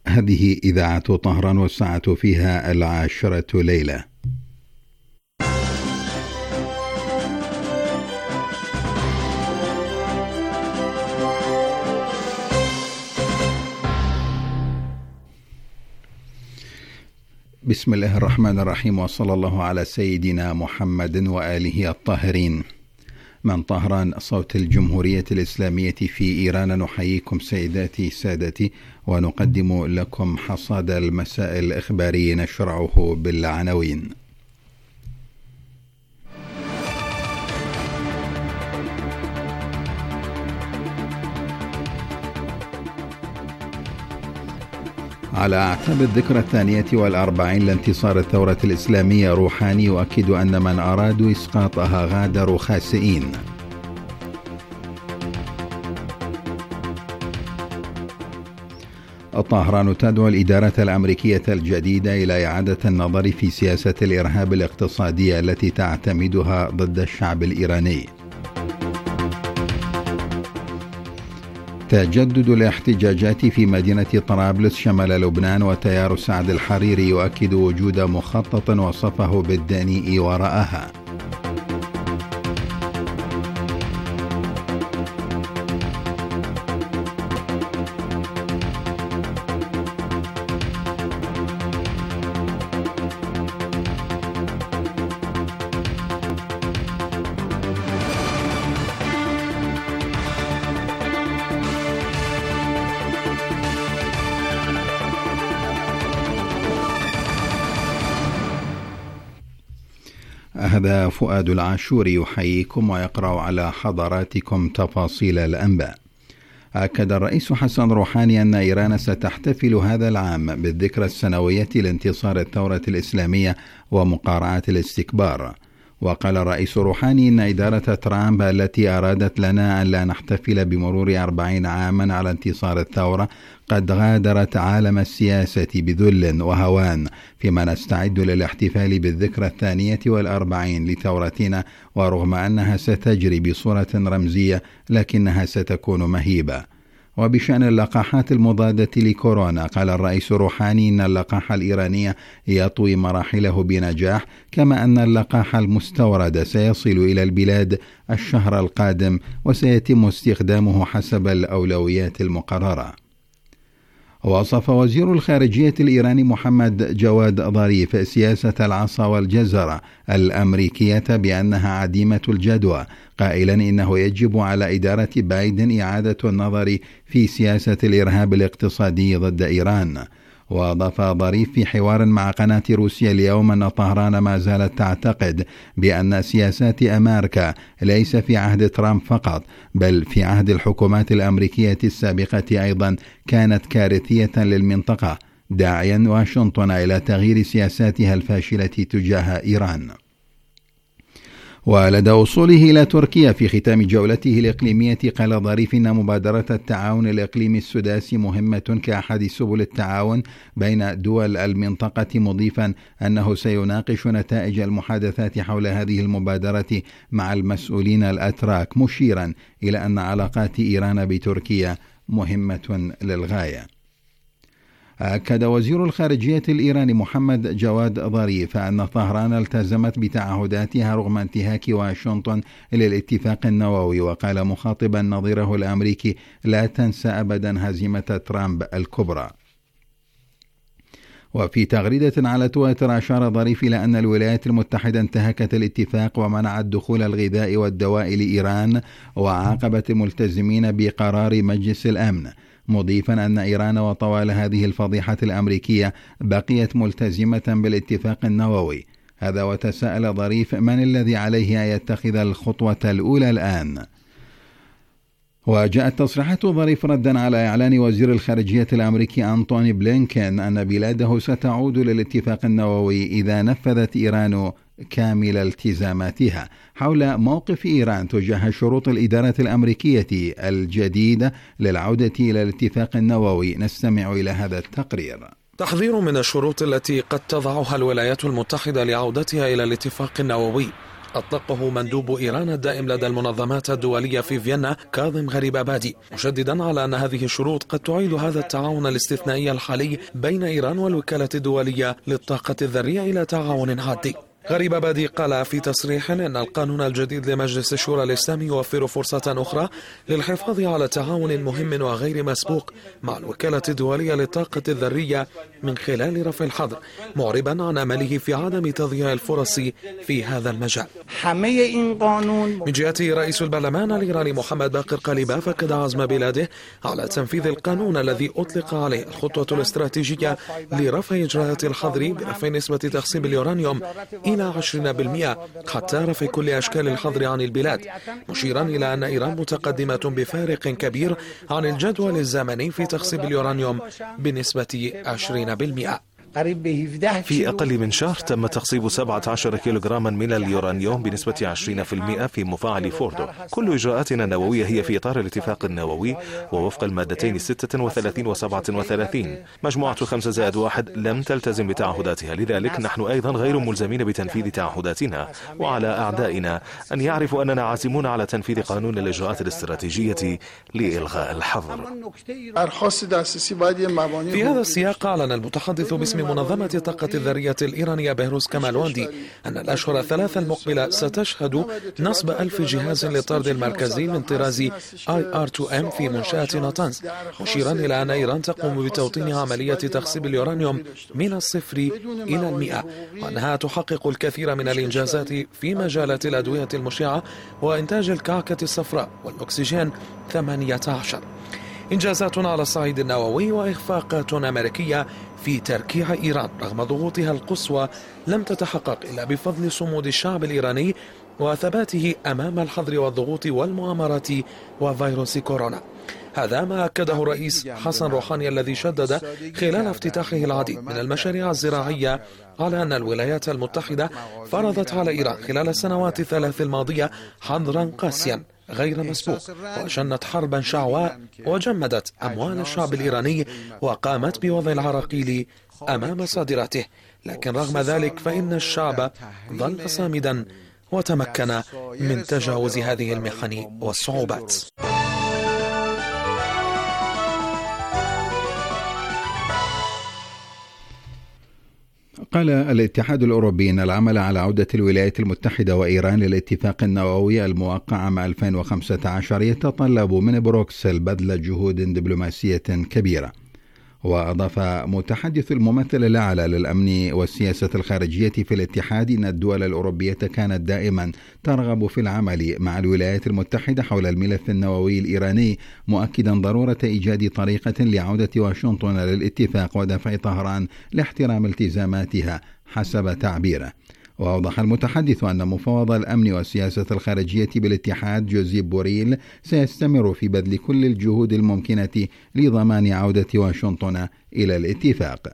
هذه إذاعة طهران والساعة فيها 10 ليلة. بسم الله الرحمن الرحيم، وصلى الله على سيدنا محمد وآله الطاهرين. من طهران صوت الجمهورية الإسلامية في إيران، نحييكم سيداتي سادتي، ونقدم لكم حصاد المساء الإخباري نشرعه بالعناوين. على أعتاب الذكرى 42 لانتصار الثورة الإسلامية، روحاني يؤكد أن من أرادوا إسقاطها غادروا خاسئين. طهران تدعو الإدارة الأمريكية الجديدة إلى إعادة النظر في سياسة الإرهاب الاقتصادية التي تعتمدها ضد الشعب الإيراني. تجدد الاحتجاجات في مدينة طرابلس شمال لبنان، وتيار سعد الحريري يؤكد وجود مخطط وصفه بالدنيء وراءها. هذا فؤاد العاشوري يحييكم ويقرأ على حضراتكم تفاصيل الأنباء. أكد الرئيس حسن روحاني أن إيران ستحتفل هذا العام بالذكرى السنوية لانتصار الثورة الإسلامية ومقارعة الاستكبار. وقال الرئيس روحاني إن إدارة ترامب التي أرادت لنا أن لا نحتفل بمرور 40 عاما على انتصار الثورة قد غادرت عالم السياسة بذل وهوان، فيما نستعد للاحتفال بالذكرى 42 لثورتنا، ورغم أنها ستجري بصورة رمزية لكنها ستكون مهيبة. وبشأن اللقاحات المضادة لكورونا، قال الرئيس روحاني إن اللقاح الإيراني يطوي مراحله بنجاح، كما أن اللقاح المستورد سيصل إلى البلاد الشهر القادم وسيتم استخدامه حسب الأولويات المقررة. وصف وزير الخارجية الإيراني محمد جواد ظريف سياسة العصا والجزرة الأمريكية بأنها عديمة الجدوى، قائلا إنه يجب على إدارة بايدن إعادة النظر في سياسة الإرهاب الاقتصادي ضد إيران. وأضاف ظريف في حوار مع قناة روسيا اليوم أن طهران ما زالت تعتقد بأن سياسات أمريكا ليس في عهد ترامب فقط، بل في عهد الحكومات الأمريكية السابقة أيضا كانت كارثية للمنطقة، داعيا واشنطن إلى تغيير سياساتها الفاشلة تجاه إيران. ولدى وصوله إلى تركيا في ختام جولته الإقليمية، قال ظريف إن مبادرة التعاون الإقليمي السداسي مهمة كأحد سبل التعاون بين دول المنطقة، مضيفا أنه سيناقش نتائج المحادثات حول هذه المبادرة مع المسؤولين الأتراك، مشيرا إلى أن علاقات إيران بتركيا مهمة للغاية. أكد وزير الخارجية الإيراني محمد جواد ظريف أن طهران التزمت بتعهداتها رغم انتهاك واشنطن للاتفاق النووي، وقال مخاطبا نظيره الأمريكي: لا تنسى أبدا هزيمة ترامب الكبرى. وفي تغريدة على تويتر أشار ظريف إلى أن الولايات المتحدة انتهكت الاتفاق ومنعت دخول الغذاء والدواء لإيران، وعاقبت الملتزمين بقرار مجلس الأمن، مضيفا أن إيران وطوال هذه الفضيحة الأمريكية بقيت ملتزمة بالاتفاق النووي. هذا وتساءل ظريف: من الذي عليه أن يتخذ الخطوة الأولى الآن؟ وجاءت تصريحات ظريف ردا على إعلان وزير الخارجية الأمريكي أنتوني بلينكين أن بلاده ستعود للاتفاق النووي إذا نفذت إيران كامل التزاماتها. حول موقف إيران تجاه شروط الإدارة الأمريكية الجديدة للعودة إلى الاتفاق النووي، نستمع إلى هذا التقرير. تحذير من الشروط التي قد تضعها الولايات المتحدة لعودتها إلى الاتفاق النووي. أطلقه مندوب إيران الدائم لدى المنظمات الدولية في فيينا كاظم غريبابادي، مشددا على أن هذه الشروط قد تعيد هذا التعاون الاستثنائي الحالي بين إيران والوكالة الدولية للطاقة الذرية إلى تعاون عادي. غريبابادي قال في تصريح أن القانون الجديد لمجلس الشورى الإسلامي يوفر فرصة أخرى للحفاظ على تعاون مهم وغير مسبوق مع الوكالة الدولية للطاقة الذرية من خلال رفع الحظر، معربا عن أمله في عدم تضييع الفرص في هذا المجال. من جهته رئيس البرلمان الإيراني محمد باقر قليباف أكد عزم بلاده على تنفيذ القانون الذي أطلق عليه الخطوة الاستراتيجية لرفع إجراءات الحظر برفع نسبة تخصيب اليورانيوم إلى 20% حتى رفع كل أشكال الحظر عن البلاد، مشيرا إلى أن إيران متقدمة بفارق كبير عن الجدول الزمني في تخصيب اليورانيوم بنسبة 20%. في أقل من شهر تم تخصيب 17 كيلوغراما من اليورانيوم بنسبة 20% في مفاعل فوردو. كل إجراءاتنا النووية هي في إطار الاتفاق النووي ووفق المادتين 36 و 37. مجموعة 5+1 لم تلتزم بتعهداتها، لذلك نحن أيضا غير ملزمين بتنفيذ تعهداتنا، وعلى أعدائنا أن يعرفوا أننا عازمون على تنفيذ قانون الإجراءات الاستراتيجية لإلغاء الحظر. في هذا السياق أعلن المتحدث باسم منظمة الطاقة الذرية الإيرانية بهروز كمالواندي أن الأشهر الثلاثة المقبلة ستشهد نصب 1000 جهاز للطرد المركزي من طراز IR2M في منشأة ناتانز، مشيرا إلى أن إيران تقوم بتوطين عملية تخصيب اليورانيوم من 0 إلى 100، وأنها تحقق الكثير من الإنجازات في مجالات الأدوية المشعة وإنتاج الكعكة الصفراء والأكسجين 18. إنجازات على الصعيد النووي وإخفاقات أمريكية في تركيع إيران رغم ضغوطها القصوى لم تتحقق إلا بفضل صمود الشعب الإيراني وثباته أمام الحظر والضغوط والمؤامرات وفيروس كورونا. هذا ما أكده الرئيس حسن روحاني الذي شدد خلال افتتاحه العديد من المشاريع الزراعية على أن الولايات المتحدة فرضت على إيران خلال السنوات الثلاث الماضية حظرا قاسيا غير مسبوق، وأشنت حربا شعواء وجمدت أموال الشعب الإيراني وقامت بوضع العراقيل أمام صادراته، لكن رغم ذلك فإن الشعب ظل صامدا وتمكن من تجاوز هذه المحن والصعوبات. قال الاتحاد الأوروبي أن العمل على عودة الولايات المتحدة وإيران للاتفاق النووي الموقع عام 2015 يتطلب من بروكسل بذل جهود دبلوماسية كبيرة. وأضاف متحدث الممثل الأعلى للأمن والسياسة الخارجية في الاتحاد أن الدول الأوروبية كانت دائما ترغب في العمل مع الولايات المتحدة حول الملف النووي الإيراني، مؤكدا ضرورة إيجاد طريقة لعودة واشنطن للاتفاق ودفع طهران لاحترام التزاماتها حسب تعبيره. وأوضح المتحدث أن مفوض الأمن والسياسة الخارجية بالاتحاد جوزيب بوريل سيستمر في بذل كل الجهود الممكنة لضمان عودة واشنطن إلى الاتفاق.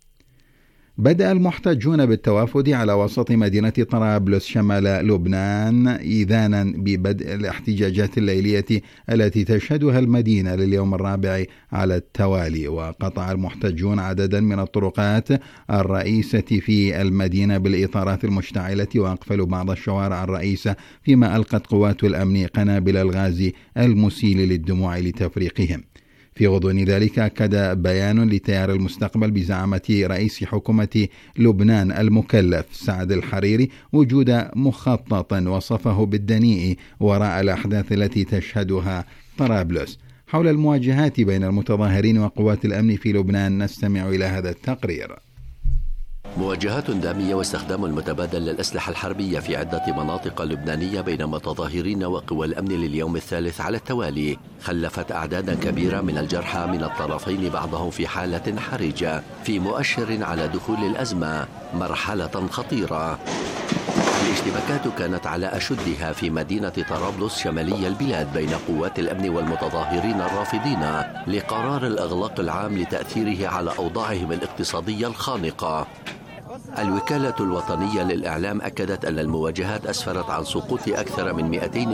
بدأ المحتجون بالتوافد على وسط مدينة طرابلس شمال لبنان إذانا ببدء الاحتجاجات الليلية التي تشهدها المدينة لليوم الرابع على التوالي. وقطع المحتجون عددا من الطرقات الرئيسة في المدينة بالإطارات المشتعلة، وأقفلوا بعض الشوارع الرئيسة، فيما ألقت قوات الأمن قنابل الغاز المسيل للدموع لتفريقهم. في غضون ذلك أكد بيان لتيار المستقبل بزعامة رئيس حكومة لبنان المكلف سعد الحريري وجود مخطط وصفه بالدنيء وراء الأحداث التي تشهدها طرابلس. حول المواجهات بين المتظاهرين وقوات الأمن في لبنان نستمع إلى هذا التقرير. مواجهات دامية واستخدام المتبادل للأسلحة الحربية في عدة مناطق لبنانية بين متظاهرين وقوى الأمن لليوم الثالث على التوالي خلفت أعدادا كبيرة من الجرحى من الطرفين، بعضهم في حالة حرجة، في مؤشر على دخول الأزمة مرحلة خطيرة. الاشتباكات كانت على أشدها في مدينة طرابلس شمالي البلاد بين قوات الأمن والمتظاهرين الرافضين لقرار الإغلاق العام لتأثيره على أوضاعهم الاقتصادية الخانقة. الوكالة الوطنية للإعلام أكدت أن المواجهات أسفرت عن سقوط أكثر من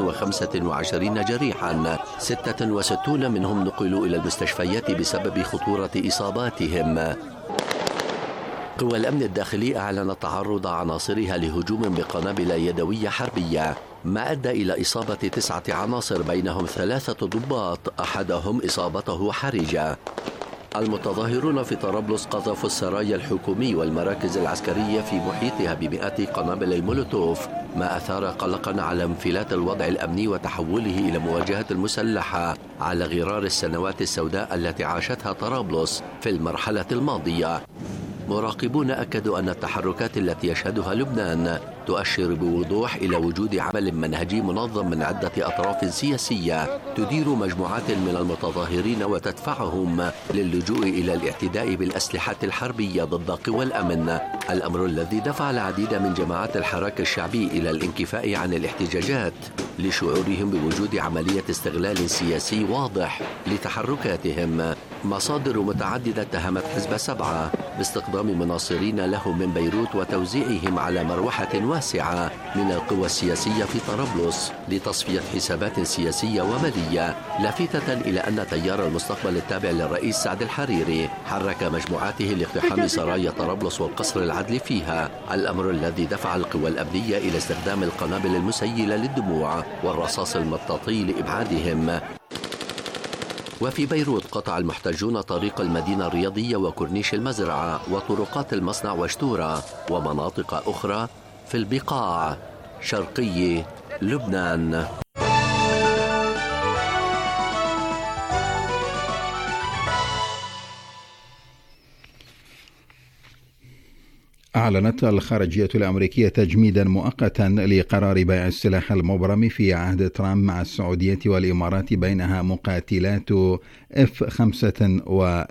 225 جريحا، 66 منهم نقلوا إلى المستشفيات بسبب خطورة إصاباتهم. قوى الأمن الداخلي أعلنت تعرض عناصرها لهجوم بقنابل يدوية حربية، ما أدى إلى إصابة 9 عناصر بينهم 3 ضباط أحدهم إصابته حرجة. المتظاهرون في طرابلس قذفوا السرايا الحكومي والمراكز العسكرية في محيطها بمئات قنابل المولوتوف، ما أثار قلقا على انفلات الوضع الأمني وتحوله إلى مواجهة مسلحة على غرار السنوات السوداء التي عاشتها طرابلس في المرحلة الماضية. مراقبون أكدوا أن التحركات التي يشهدها لبنان تؤشر بوضوح إلى وجود عمل منهجي منظم من عدة أطراف سياسية تدير مجموعات من المتظاهرين وتدفعهم للجوء إلى الاعتداء بالأسلحة الحربية ضد قوى الأمن، الأمر الذي دفع العديد من جماعات الحراك الشعبي إلى الانكفاء عن الاحتجاجات لشعورهم بوجود عملية استغلال سياسي واضح لتحركاتهم. مصادر متعددة اتهمت حزب 7 باستخدام مناصرين لهم من بيروت وتوزيعهم على مروحة واسعة من القوى السياسية في طرابلس لتصفية حسابات سياسية ومالية، لافتة إلى أن تيار المستقبل التابع للرئيس سعد الحريري حرك مجموعاته لاقتحام سرايا طرابلس والقصر العدلي فيها، الأمر الذي دفع القوى الأمنية إلى استخدام القنابل المسيلة للدموع والرصاص المطاطي لإبعادهم. وفي بيروت قطع المحتجون طريق المدينة الرياضية وكورنيش المزرعة وطرقات المصنع وشتورة ومناطق أخرى في البقاع شرقي لبنان. أعلنت الخارجية الأمريكية تجميدا مؤقتا لقرار بيع السلاح المبرم في عهد ترامب مع السعودية والإمارات، بينها مقاتلات F-35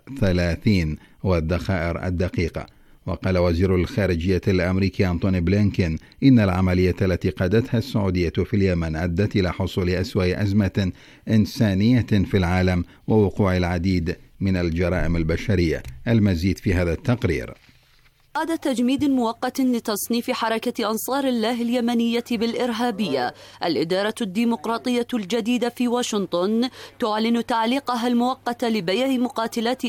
والذخائر الدقيقة. وقال وزير الخارجية الأمريكي أنتوني بلينكين إن العملية التي قادتها السعودية في اليمن أدت إلى حصول أسوأ أزمة إنسانية في العالم ووقوع العديد من الجرائم البشرية. المزيد في هذا التقرير. بعد تجميد مؤقت لتصنيف حركة أنصار الله اليمنية بالإرهابية، الإدارة الديمقراطية الجديدة في واشنطن تعلن تعليقها المؤقت لبيع مقاتلات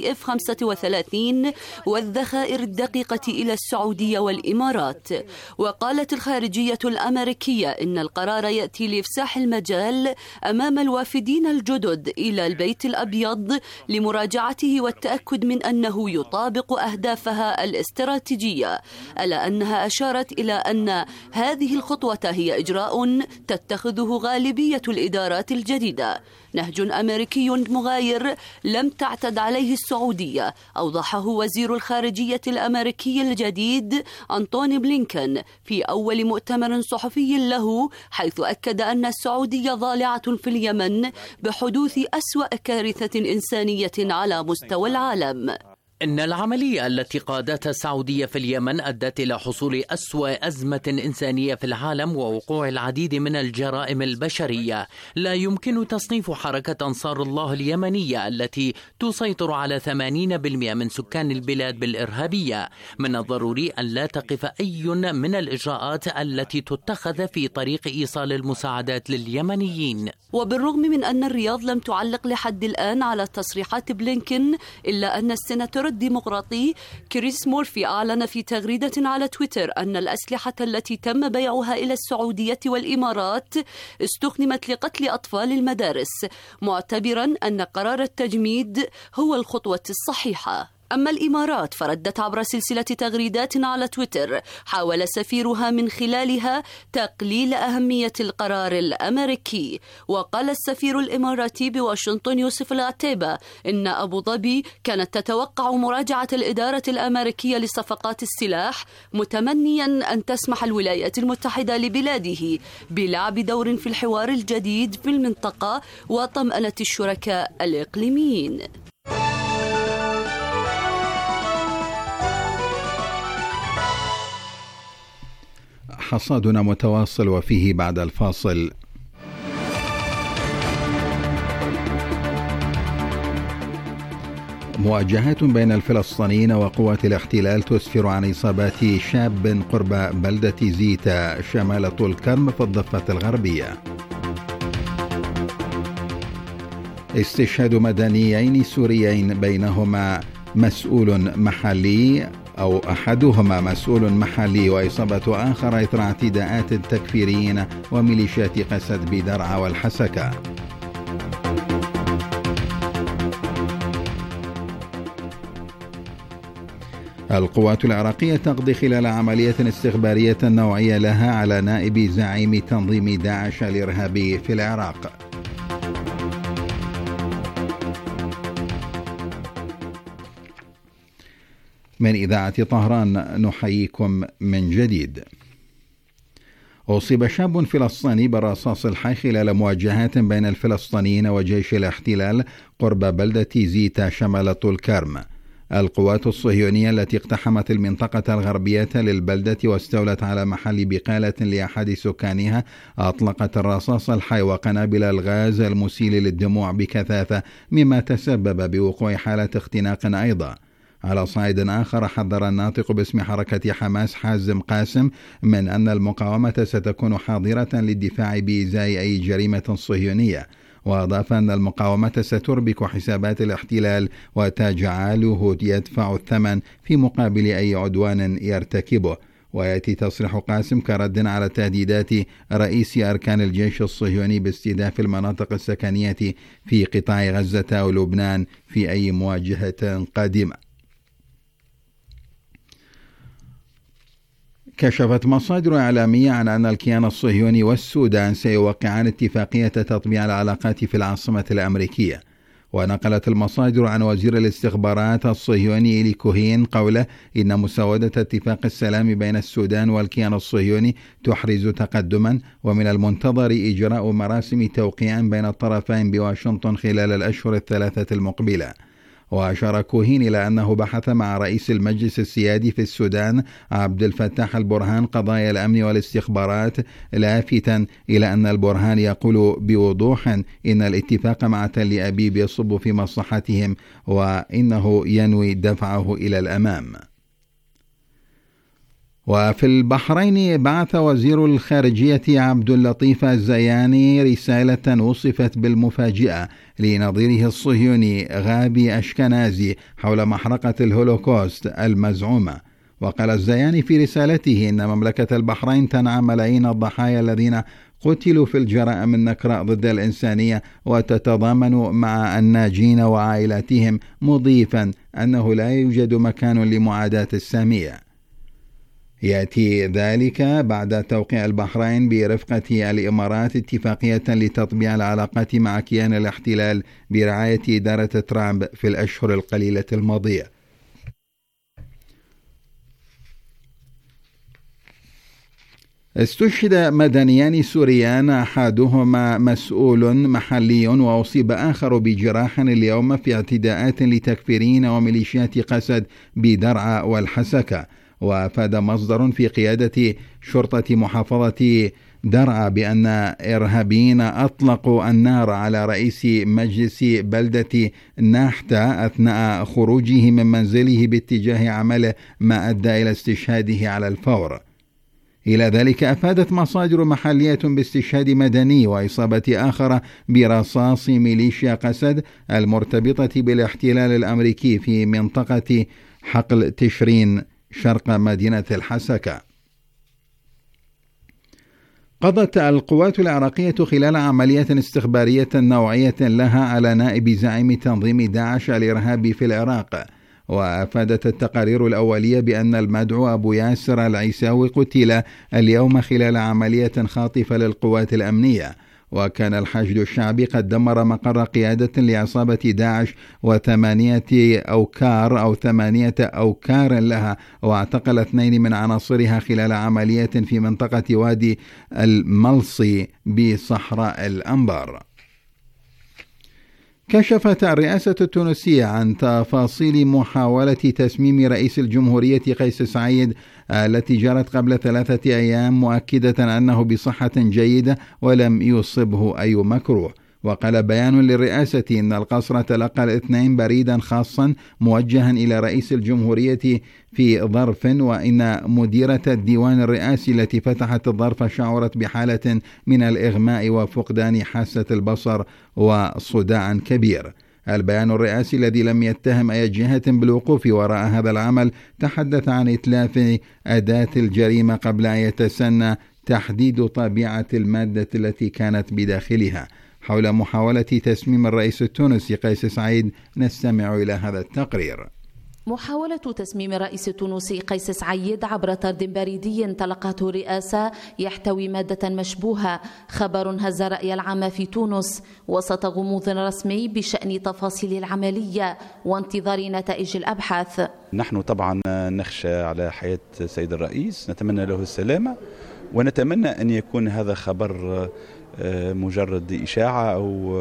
F-35 والذخائر الدقيقة إلى السعودية والإمارات. وقالت الخارجية الأمريكية إن القرار يأتي لإفساح المجال أمام الوافدين الجدد إلى البيت الأبيض لمراجعته والتأكد من أنه يطابق أهدافها الاستراتيجية، ألا أنها أشارت إلى أن هذه الخطوة هي إجراء تتخذه غالبية الإدارات الجديدة، نهج أمريكي مغاير لم تعتد عليه السعودية، أوضحه وزير الخارجية الأمريكي الجديد أنتوني بلينكين في أول مؤتمر صحفي له، حيث أكد أن السعودية ضالعة في اليمن بحدوث أسوأ كارثة إنسانية على مستوى العالم. إن العملية التي قادتها السعودية في اليمن أدت إلى حصول أسوأ أزمة إنسانية في العالم ووقوع العديد من الجرائم البشرية. لا يمكن تصنيف حركة أنصار الله اليمنية التي تسيطر على 80% من سكان البلاد بالإرهابية. من الضروري أن لا تقف أي من الإجراءات التي تتخذ في طريق إيصال المساعدات لليمنيين. وبالرغم من أن الرياض لم تعلق لحد الآن على تصريحات بلينكين، إلا أن السيناتور الديمقراطي كريس مورفي أعلن في تغريدة على تويتر أن الأسلحة التي تم بيعها إلى السعودية والإمارات استخدمت لقتل أطفال المدارس، معتبرا أن قرار التجميد هو الخطوة الصحيحة. أما الإمارات فردت عبر سلسلة تغريدات على تويتر حاول سفيرها من خلالها تقليل أهمية القرار الأمريكي. وقال السفير الإماراتي بواشنطن يوسف العتيبة إن أبو ظبي كانت تتوقع مراجعة الإدارة الأمريكية لصفقات السلاح، متمنيا أن تسمح الولايات المتحدة لبلاده بلعب دور في الحوار الجديد في المنطقة وطمأنة الشركاء الإقليميين. حصادنا متواصل وفيه بعد الفاصل. مواجهات بين الفلسطينيين وقوات الاحتلال تسفر عن إصابات شاب قرب بلدة زيتا شمال طول كرم في الضفة الغربية. استشهاد مدنيين سوريين بينهما مسؤول محلي أو أحدهما مسؤول محلي وإصابة آخر إثر اعتداءات تكفيريين وميليشيات قسد بدرعا والحسكة. القوات العراقية تقضي خلال عملية استخبارية نوعية لها على نائب زعيم تنظيم داعش الإرهابي في العراق. من إذاعة طهران نحييكم من جديد. أصيب شاب فلسطيني بالرصاص الحي خلال مواجهات بين الفلسطينيين وجيش الاحتلال قرب بلدة زيتا شمال طول كرم. القوات الصهيونية التي اقتحمت المنطقة الغربية للبلدة واستولت على محل بقالة لأحد سكانها أطلقت الرصاص الحي وقنابل الغاز المسيل للدموع بكثافة، مما تسبب بوقوع حالة اختناق أيضا. على صعيد آخر، حذر الناطق باسم حركة حماس حازم قاسم من أن المقاومة ستكون حاضرة للدفاع بإزاء أي جريمة صهيونية، وأضاف أن المقاومة ستربك حسابات الاحتلال وتجعله يدفع الثمن في مقابل أي عدوان يرتكبه. ويأتي تصريح قاسم كرد على تهديدات رئيس أركان الجيش الصهيوني باستهداف المناطق السكنية في قطاع غزة أو لبنان في أي مواجهة قادمة. كشفت مصادر إعلامية عن أن الكيان الصهيوني والسودان سيوقعان اتفاقية تطبيع العلاقات في العاصمة الأمريكية. ونقلت المصادر عن وزير الاستخبارات الصهيوني إيلي كوهين قوله إن مسودة اتفاق السلام بين السودان والكيان الصهيوني تحرز تقدما، ومن المنتظر إجراء مراسم توقيع بين الطرفين بواشنطن خلال الأشهر الثلاثة المقبلة. وأشار كوهين إلى أنه بحث مع رئيس المجلس السيادي في السودان عبد الفتاح البرهان قضايا الأمن والاستخبارات، لافتا إلى أن البرهان يقول بوضوح إن الاتفاق مع تل أبيب يصب في مصلحتهم وإنه ينوي دفعه إلى الأمام. وفي البحرين بعث وزير الخارجية عبد اللطيف الزياني رسالة وصفت بالمفاجئة لنظيره الصهيوني غابي أشكنازي حول محرقة الهولوكوست المزعومة. وقال الزياني في رسالته إن مملكة البحرين تنعى ملايين الضحايا الذين قتلوا في الجرائم النكراء ضد الإنسانية وتتضامن مع الناجين وعائلاتهم، مضيفا أنه لا يوجد مكان لمعاداة السامية. يأتي ذلك بعد توقيع البحرين برفقة الإمارات اتفاقية لتطبيع العلاقات مع كيان الاحتلال برعاية إدارة ترامب في الأشهر القليلة الماضية. استشهد مدنيان سوريان أحدهما مسؤول محلي وأصيب آخر بجراح اليوم في اعتداءات لتكفيريين وميليشيات قسد بدرعا والحسكة. وأفاد مصدر في قيادة شرطة محافظة درعا بأن إرهابيين أطلقوا النار على رئيس مجلس بلدة ناحتا أثناء خروجه من منزله باتجاه عمله، ما أدى إلى استشهاده على الفور. إلى ذلك أفادت مصادر محلية باستشهاد مدني وإصابة آخر برصاص ميليشيا قسد المرتبطة بالاحتلال الأمريكي في منطقة حقل تشرين شرق مدينة الحسكة. قضت القوات العراقية خلال عملية استخبارية نوعية لها على نائب زعيم تنظيم داعش الإرهابي في العراق. وأفادت التقارير الأولية بأن المدعو أبو ياسر العيساوي قتل اليوم خلال عملية خاطفة للقوات الأمنية. وكان الحشد الشعبي قد دمر مقر قيادة لعصابة داعش وثمانية أوكار لها، واعتقل 2 من عناصرها خلال عملية في منطقة وادي الملصي بصحراء الأنبار. كشفت الرئاسة التونسية عن تفاصيل محاولة تسميم رئيس الجمهورية قيس سعيد التي جرت قبل 3 أيام، مؤكدة أنه بصحة جيدة ولم يصبه أي مكروه. وقال بيان للرئاسة إن القصر تلقى الاثنين بريدا خاصا موجها إلى رئيس الجمهورية في ظرف، وإن مديرة الديوان الرئاسي التي فتحت الظرف شعرت بحالة من الإغماء وفقدان حاسة البصر وصداع كبير. البيان الرئاسي الذي لم يتهم أي جهة بالوقوف وراء هذا العمل تحدث عن إتلاف أداة الجريمة قبل أن يتسنى تحديد طبيعة المادة التي كانت بداخلها. حول محاولة تسميم الرئيس التونسي قيس سعيد نستمع إلى هذا التقرير. محاولة تسميم الرئيس التونسي قيس سعيد عبر طرد بريدي تلقته الرئاسة يحتوي مادة مشبوهة، خبر هز الرأي العام في تونس وسط غموض رسمي بشأن تفاصيل العملية وانتظار نتائج الأبحاث. نحن طبعا نخشى على حياة السيد الرئيس، نتمنى له السلامة، ونتمنى أن يكون هذا خبر مجرد إشاعة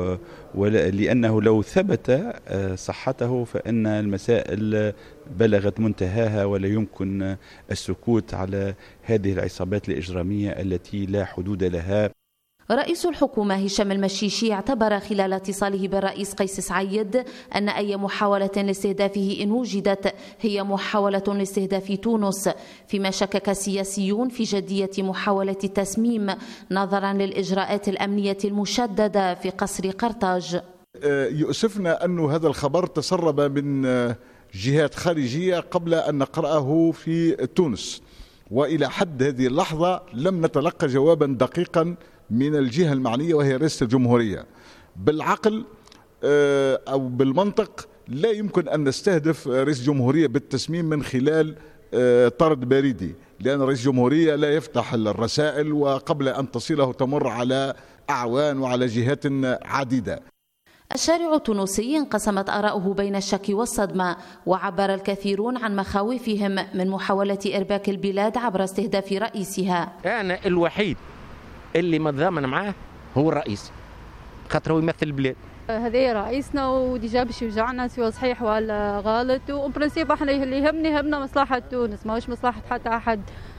لأنه لو ثبت صحته فإن المسائل بلغت منتهاها ولا يمكن السكوت على هذه العصابات الإجرامية التي لا حدود لها. رئيس الحكومة هشام المشيشي اعتبر خلال اتصاله بالرئيس قيس سعيد أن أي محاولة لاستهدافه إن وجدت هي محاولة لاستهداف تونس، فيما شكك سياسيون في جدية محاولة التسميم نظرا للإجراءات الأمنية المشددة في قصر قرطاج. يؤسفنا أن هذا الخبر تسرب من جهات خارجية قبل أن نقرأه في تونس، وإلى حد هذه اللحظة لم نتلقى جوابا دقيقا من الجهة المعنية وهي رئاسة الجمهورية. بالعقل أو بالمنطق لا يمكن أن نستهدف رئيس الجمهورية بالتسميم من خلال طرد بريدي، لأن رئيس الجمهورية لا يفتح الرسائل وقبل أن تصله تمر على أعوان وعلى جهات عديدة. الشارع التونسي انقسمت آراؤه بين الشك والصدمة، وعبر الكثيرون عن مخاوفهم من محاولة إرباك البلاد عبر استهداف رئيسها. أنا الوحيد اللي متضامن معاه هو الرئيس، خاطر هو يمثل البلاد. هذا رئيسنا وديجا باش يوجعنا سواء صحيح ولا غلط، وبرنسيب احنا اللي يهمنا مصلحة تونس، ماهوش مصلحة حتى أحد.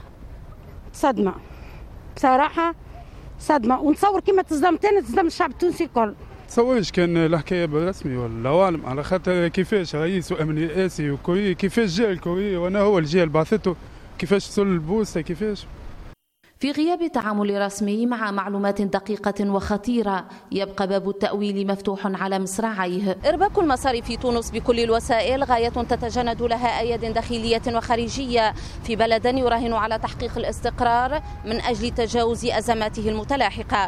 صدمة بصراحة، صدمة، ونتصور كما تصدمت أنا تصدم الشعب التونسي الكل. تصورش كان الحكاية بالرسمي والله أعلم، على خاطر كيفاش رئيس وأمن رئاسي وكوري، كيفاش جاء الكوري وأنا هو الجهة اللي بعثته، كيفاش وصل البوسة، كيفاش. في غياب تعامل رسمي مع معلومات دقيقة وخطيرة يبقى باب التأويل مفتوح على مصراعيه. إرباك المسار في تونس بكل الوسائل غاية تتجند لها أياد داخلية وخارجية في بلد يراهن على تحقيق الاستقرار من أجل تجاوز أزماته المتلاحقة.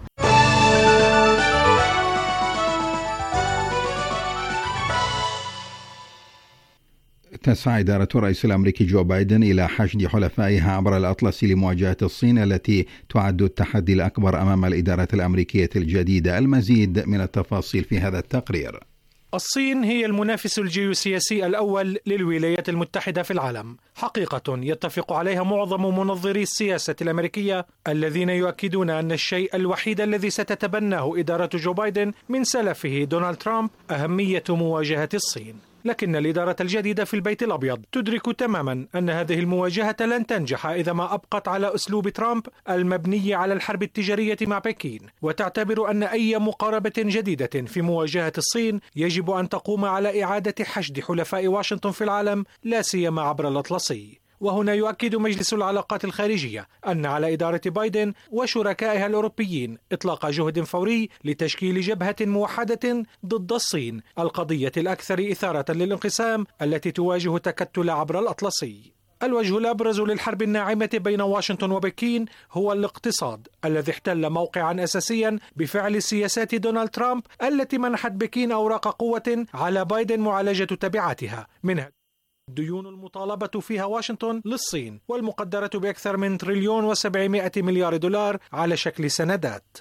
تسعى إدارة الرئيس الأمريكي جو بايدن إلى حشد حلفائها عبر الأطلسي لمواجهة الصين التي تعد التحدي الأكبر أمام الإدارة الأمريكية الجديدة. المزيد من التفاصيل في هذا التقرير. الصين هي المنافس الجيوسياسي الأول للولايات المتحدة في العالم، حقيقة يتفق عليها معظم منظري السياسة الأمريكية الذين يؤكدون أن الشيء الوحيد الذي ستتبناه إدارة جو بايدن من سلفه دونالد ترامب أهمية مواجهة الصين. لكن الإدارة الجديدة في البيت الأبيض تدرك تماما أن هذه المواجهة لن تنجح إذا ما أبقت على أسلوب ترامب المبني على الحرب التجارية مع بكين، وتعتبر أن أي مقاربة جديدة في مواجهة الصين يجب أن تقوم على إعادة حشد حلفاء واشنطن في العالم لا سيما عبر الأطلسي. وهنا يؤكد مجلس العلاقات الخارجية أن على إدارة بايدن وشركائها الأوروبيين إطلاق جهد فوري لتشكيل جبهة موحدة ضد الصين، القضية الأكثر إثارة للانقسام التي تواجه تكتل عبر الأطلسي. الوجه الأبرز للحرب الناعمة بين واشنطن وبكين هو الاقتصاد الذي احتل موقعا أساسيا بفعل سياسات دونالد ترامب التي منحت بكين أوراق قوة على بايدن معالجة تبعاتها، منها الديون المطالبة فيها واشنطن للصين والمقدرة بأكثر من 1,700,000,000,000 دولار على شكل سندات.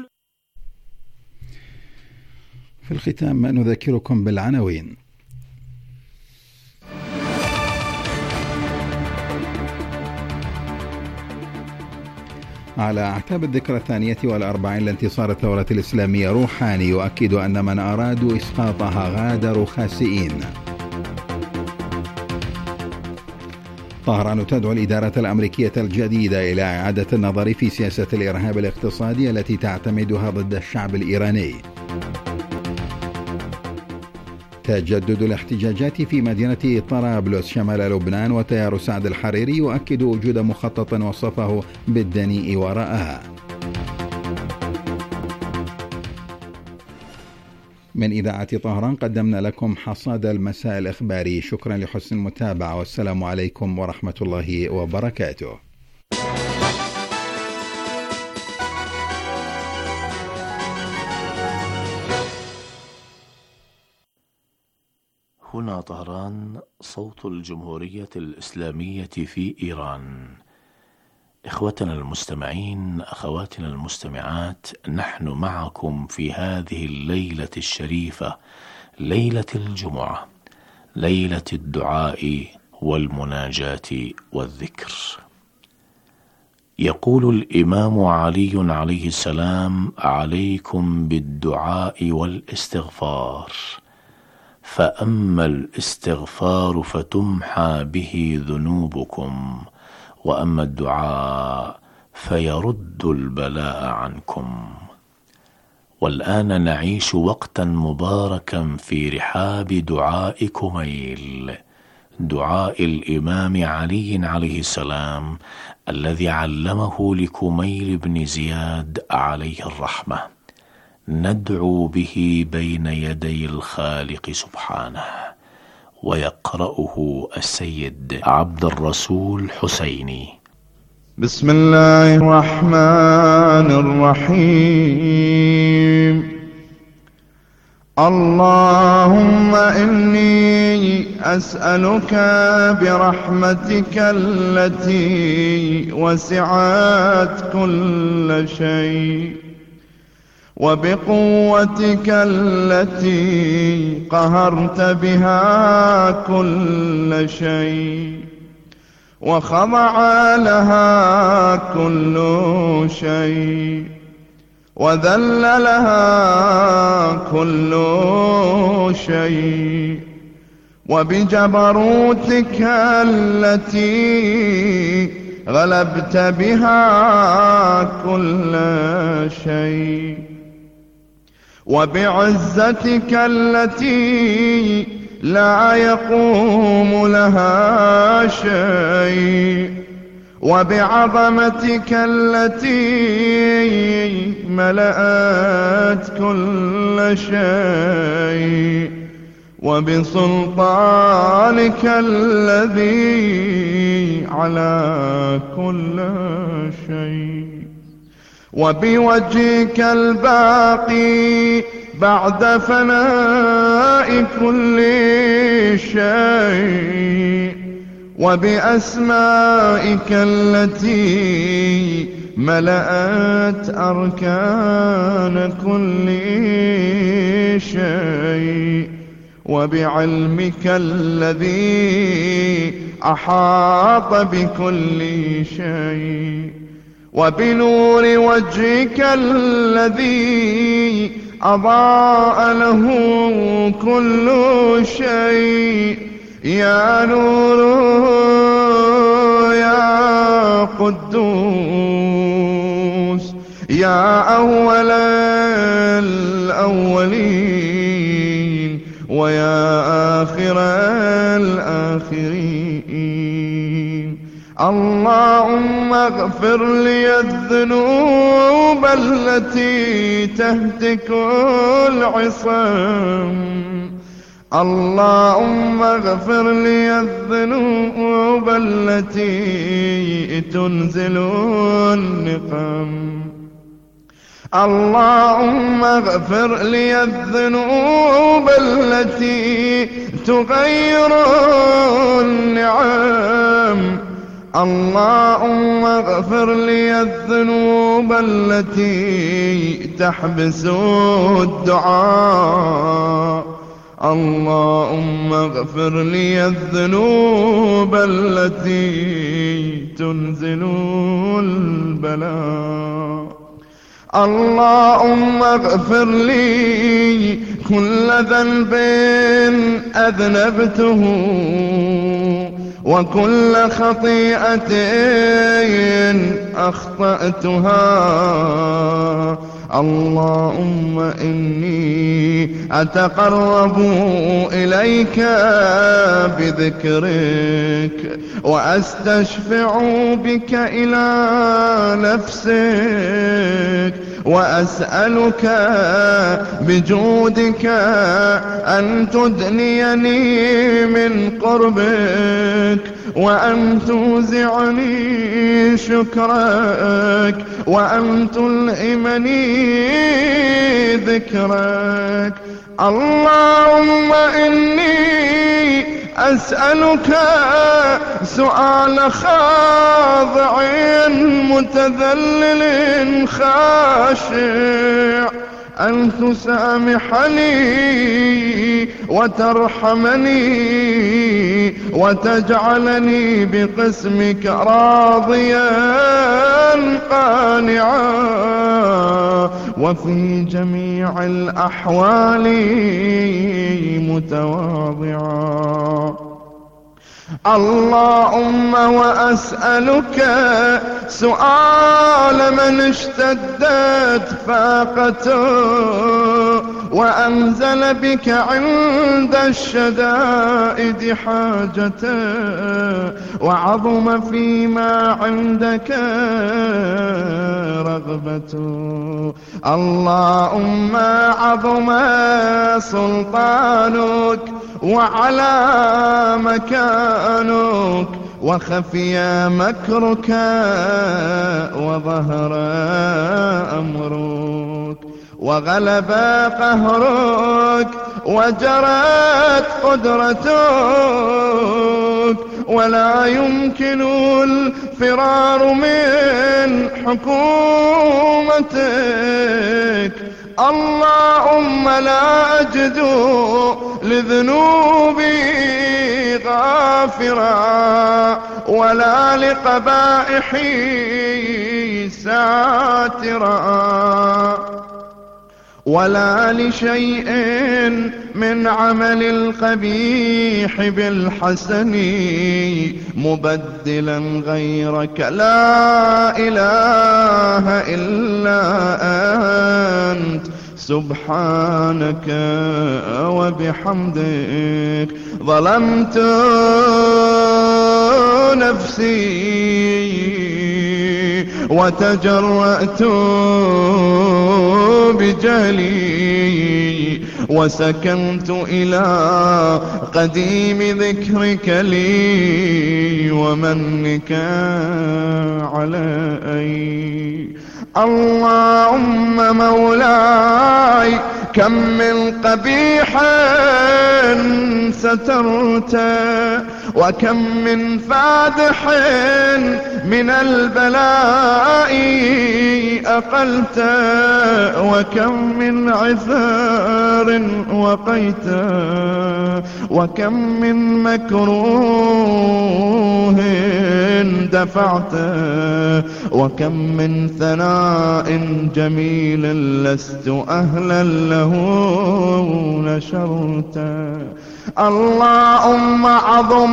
في الختام نذكركم بالعناوين. على أعتاب الذكرى 42 لانتصار الثورة الإسلامية، روحاني يؤكد أن من أرادوا إسقاطها غادروا خاسئين. طهران تدعو الإدارة الأمريكية الجديدة إلى إعادة النظر في سياسة الإرهاب الاقتصادي التي تعتمدها ضد الشعب الإيراني. تجدد الاحتجاجات في مدينة طرابلس شمال لبنان، وتيار سعد الحريري يؤكد وجود مخطط وصفه بالدنيء وراءها. من إذاعة طهران قدمنا لكم حصاد المساء الإخباري. شكرا لحسن المتابعة، والسلام عليكم ورحمة الله وبركاته. هنا طهران، صوت الجمهورية الإسلامية في إيران. إخوتنا المستمعين، أخواتنا المستمعات، نحن معكم في هذه الليلة الشريفة، ليلة الجمعة، ليلة الدعاء والمناجاة والذكر. يقول الإمام علي عليه السلام: عليكم بالدعاء والاستغفار، فأما الاستغفار فتمحى به ذنوبكم، وأما الدعاء فيرد البلاء عنكم. والآن نعيش وقتا مباركا في رحاب دعاء كميل، دعاء الإمام علي عليه السلام الذي علمه لكميل بن زياد عليه الرحمة، ندعو به بين يدي الخالق سبحانه. ويقرأه السيد عبد الرسول حسيني. بسم الله الرحمن الرحيم. اللهم إني أسألك برحمتك التي وسعت كل شيء، وبقوتك التي قهرت بها كل شيء، وخضع لها كل شيء، وذل لها كل شيء، وبجبروتك التي غلبت بها كل شيء، وبعزتك التي لا يقوم لها شيء، وبعظمتك التي ملأت كل شيء، وبسلطانك الذي على كل شيء، وبوجهك الباقي بعد فناء كل شيء، وبأسمائك التي ملأت أركان كل شيء، وبعلمك الذي أحاط بكل شيء، وبنور وجهك الذي أضاء له كل شيء. يا نور يا قدوس، يا أول الأولين، ويا آخر الآخرين. اللهم اغفر لي الذنوب التي تهتك العصام، اللهم اغفر لي الذنوب التي تنزل النقم، اللهم اغفر لي الذنوب التي تغير النعم، اللهم اغفر لي الذنوب التي تحبس الدعاء، اللهم اغفر لي الذنوب التي تنزل البلاء، اللهم اغفر لي كل ذنب أذنبته، وكل خطيئة أخطأتها. اللهم إني أتقرب إليك بذكرك، وأستشفع بك إلى نفسك، وأسألك بجودك أن تدنيني من قربك وأن توزعني شكرك وأن تلهمني ذكرك. اللهم إني أسألك سؤال خاضع متذلل خاشع أن تسامحني وترحمني وتجعلني بقسمك راضيا قانعا وفي جميع الأحوال متواضعا. اللهم وأسألك سؤال من اشتدت فاقته وأنزل بك عند الشدائد حاجته وعظم فيما عندك رغبته. اللهم عظم سلطانك وعلى مكانك وخفي مكرك وظهر أمرك وغلب قهرك وجرت قدرتك ولا يمكن الفرار من حكومتك. اللهم لا أجد لذنوبي غافرا ولا لقبائحي ساترا ولا لشيء من عمل القبيح بالحسن مبدلا غيرك. لا إله إلا أنت سبحانك وبحمدك ظلمت نفسي وتجرأت بجهلي وسكنت إلى قديم ذكرك لي ومنك علي. اللهم مولاي كم من قبيح سترت وكم من فادح من البلاء أقلت وكم من عثار وقيت وكم من مكروه دفعت وكم من ثناء جميل لست أهلا له نشرت. اللهم عظم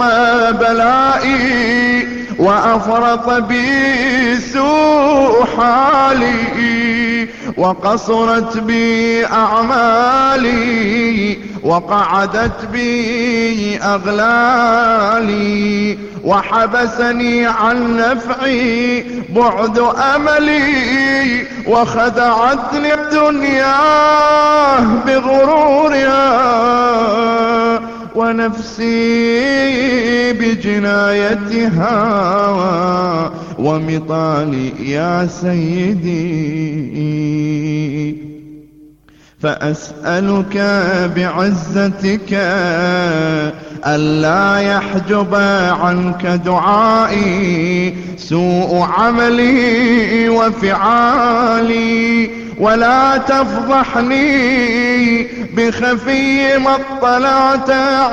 بلائي وأفرط بي سوء حالي وقصرت بي أعمالي وقعدت بي أغلالي وحبسني عن نفعي بعد أملي وخدعتني الدنيا بغرورها ونفسي بجنايتها ومطالي يا سيدي. فأسألك بعزتك ألا يحجب عنك دعائي سوء عملي وفعالي ولا تفضحني بخفي ما اطلعت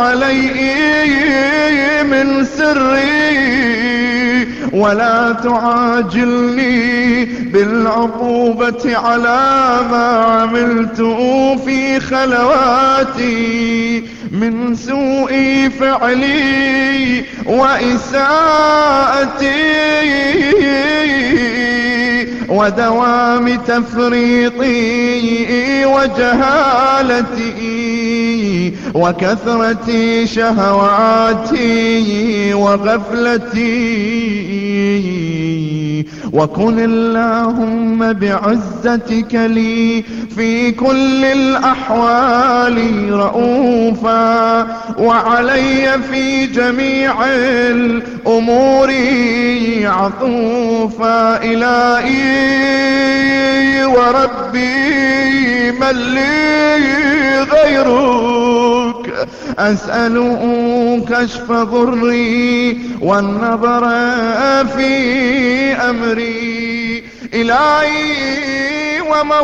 عليه من سري ولا تعاجلني بالعقوبة على ما عملت في خلواتي من سوء فعلي وإساءتي ودوام تفريطي وجهالتي وكثرة شهواتي وغفلتي وكن اللهم بعزتك لي في كل الأحوال رؤوفا، وعلي في جميع الأمور عطوفا. إلهي وربي من لي غيرك، أسأل كشف ضري والنظر في أمري. إلهي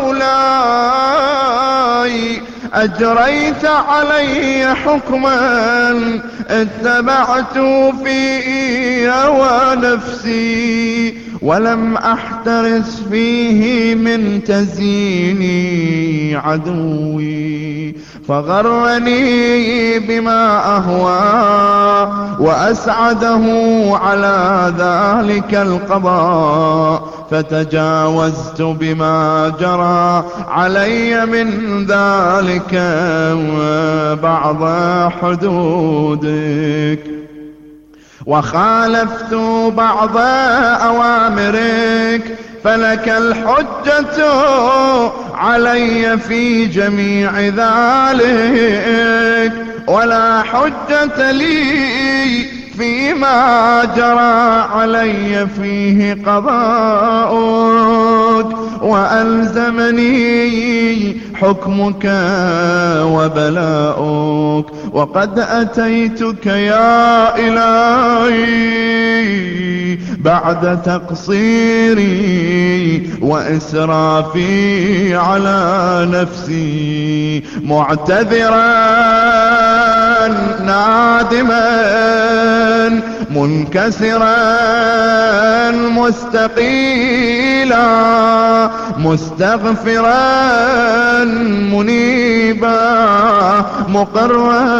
ومولاي أجريت علي حكما اتبعت فيه هوى نفسي، ولم أحترس فيه من تزيين عدوي، فغرني بما أهوى وأسعده على ذلك القضاء، فتجاوزت بما جرى علي من ذلك بعض حدودك، وخالفت بعض أوامرك، فلك الحجة علي في جميع ذلك، ولا حجة لي فيما جرى علي فيه قضاؤك، وألزمني حكمك وبلاؤك. وقد أتيتك يا إلهي بعد تقصيري وإسرافي على نفسي، معتذرا نادما منكسرا مستقيلا مستغفرا منيبا مقرا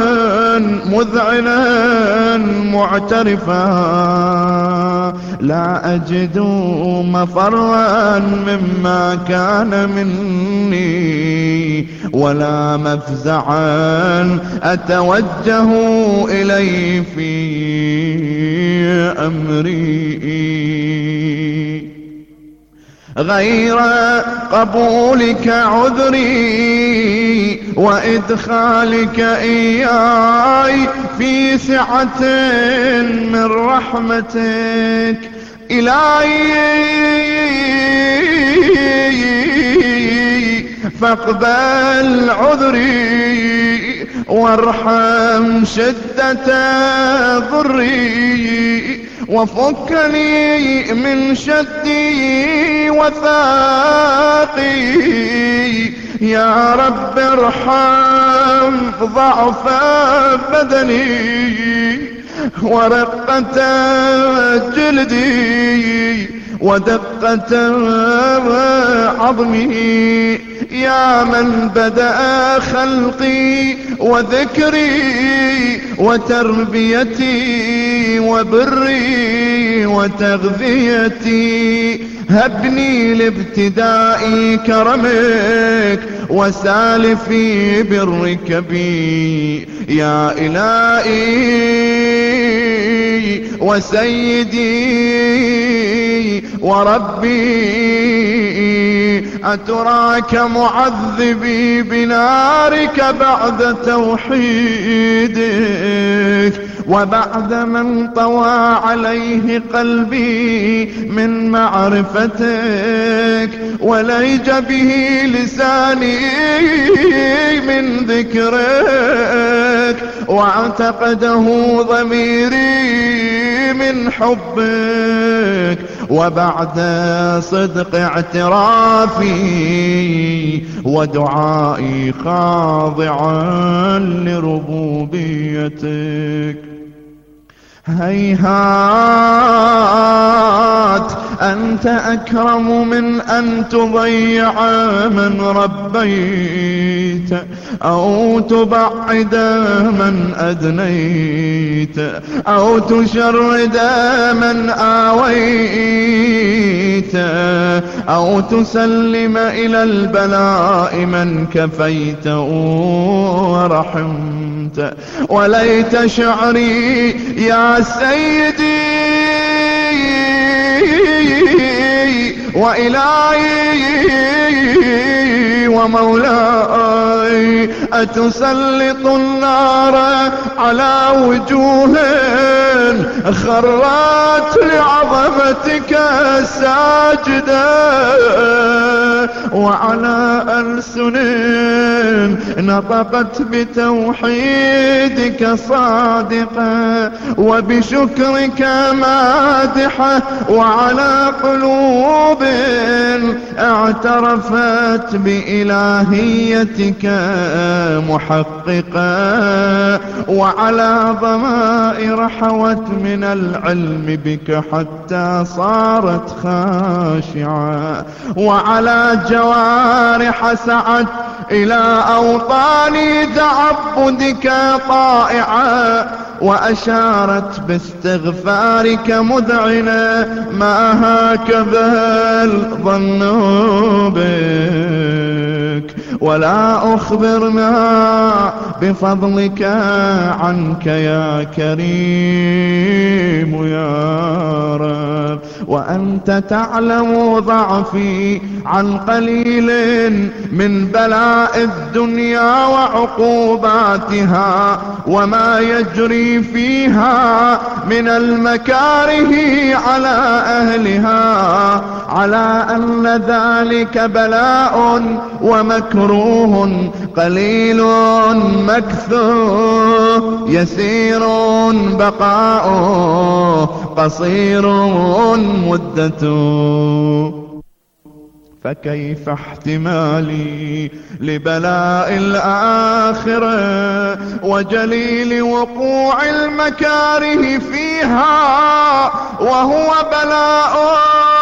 مذعنا معترفا، لا أجد مفرا مما كان مني، ولا مفزعا أتوجه إليه في أمري، غير قبولك عذري وإدخالك إياي في سعة من رحمتك. إلهي فاقبل عذري وارحم شدة ضري، وفكني من شدي وثاقي. يا رب ارحم ضعف بدني ورقة جلدي ودقة عظمي، يا من بدأ خلقي وذكري وتربيتي وبري وتغذيتي. هبني لابتداء كرمك وسالفي برك بي، يا إلهي وسيدي وربي. أتراك معذبي بنارك بعد توحيدك، وبعد من طوى عليه قلبي من معرفتك، وليج به لساني من ذكرك، واعتقده ضميري من حبك، وبعد صدق اعترافي ودعائي خاضعا لربوبيتك. هيهات أنت أكرم من أن تضيع من ربيت، أو تبعد من أدنيت، أو تشرد من آويت، أو تسلم إلى البلاء من كفيت ورحمت. وليت شعري يا سيدي وإلهي ومولاي أتسلط النار على وجوه خرت لعظمتك ساجدة وعلى ألسن نطقت بتوحيدك صادقة وبشكرك مادحة وعلى قلوب اعترفت بإلهيتك محققة وعلى ضمائر حوت من العلم بك حتى صارت خاشعة وعلى جوارح سعت إلى أوطان تعبدك طائعة وأشارت باستغفارك مذعنة ما هكذا الظن بك ولا أخبرنا بفضلك عنك يا كريم يا رب وأنت تعلم ضعفي عن قليل من بلاء الدنيا وعقوباتها وما يجري فيها من المكاره على أهلها على أن ذلك بلاء ومكروه قليل مكثور يسير بقاؤه قصير مدته فكيف احتمالي لبلاء الآخرة وجليل وقوع المكاره فيها وهو بلاء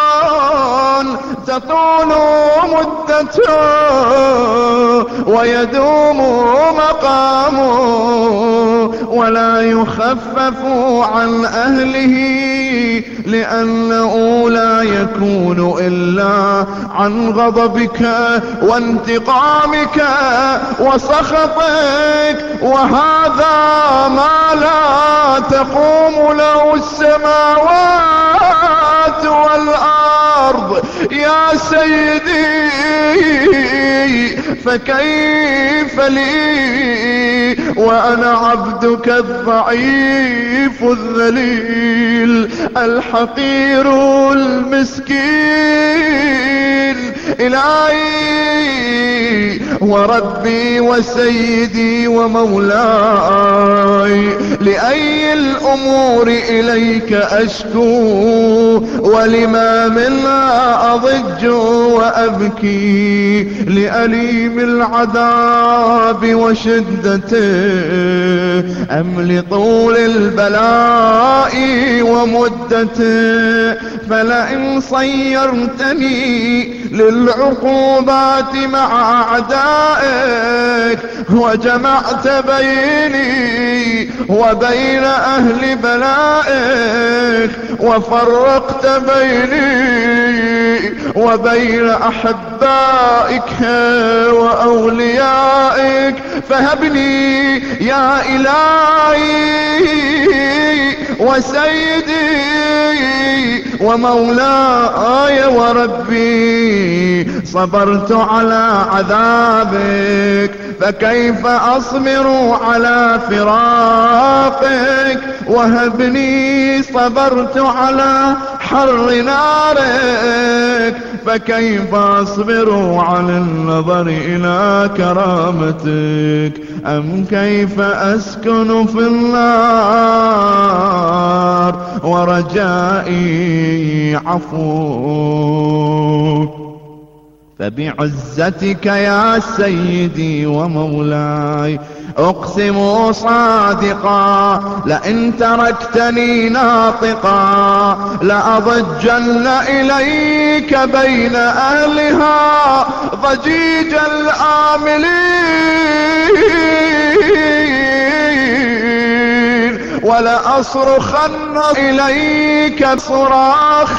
تطول مدته ويدوم مقامه ولا يخفف عن أهله لأنه لا يكون إلا عن غضبك وانتقامك وسخطك وهذا ما لا تقوم له السماوات والأرض يا سيدي فكيف لي وأنا عبدك الضعيف الذليل الحقير المسكين إلهي وربي وسيدي ومولاي لأي الأمور إليك أشكو ولما منها أضج وأبكي لأليم العذاب وشدته أم لطول البلاء ومدته فلئن صيرتني للعقوبات مع أعدائك وجمعت بيني وبين أهل بلائك وفرقت بيني وبين أحبائك وأوليائك فهبني يا إلهي وسيدي ومولاي وربي صبرت على عذابك فكيف أصبر على فراقك وهبني صبرت على حر نارك فكيف أصبر على النظر إلى كرامتك أم كيف أسكن في النار ورجائي عفوك فبعزتك يا سيدي ومولاي أقسم صادقا لئن تركتني ناطقا لأضجن إليك بين أهلها ضجيج الآملين ولأصرخن إليك صراخ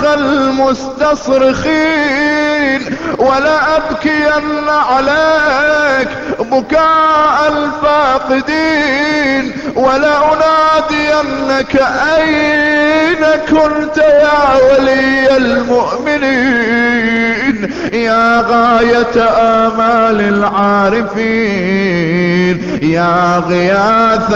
المستصرخين ولأبكين عليك بكاء الفاقدين ولأنادين أنك أين كنت يا ولي المؤمنين يا غاية آمال العارفين يا غياث